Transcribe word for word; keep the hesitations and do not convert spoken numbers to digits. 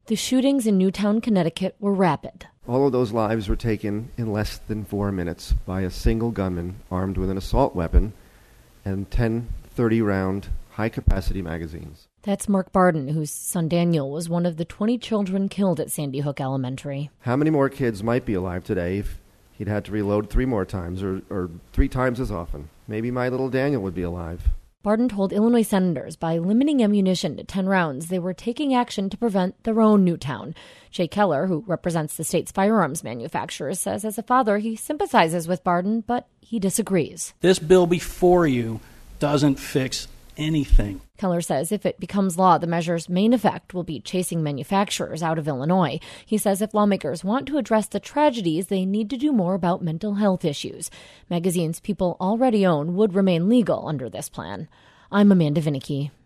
The shootings in Newtown, Connecticut were rapid. All of those lives were taken in less than four minutes by a single gunman armed with an assault weapon and ten thirty-round high-capacity magazines. That's Mark Barden, whose son Daniel was one of the twenty children killed at Sandy Hook Elementary. How many more kids might be alive today if he'd had to reload three more times or, or three times as often? Maybe my little Daniel would be alive. Barden told Illinois senators by limiting ammunition to ten rounds, they were taking action to prevent their own Newtown. Jay Keller, who represents the state's firearms manufacturers, says as a father he sympathizes with Barden, but he disagrees. This bill before you doesn't fix anything. Keller says if it becomes law, the measure's main effect will be chasing manufacturers out of Illinois. He says if lawmakers want to address the tragedies, they need to do more about mental health issues. Magazines people already own would remain legal under this plan. I'm Amanda Vinicky.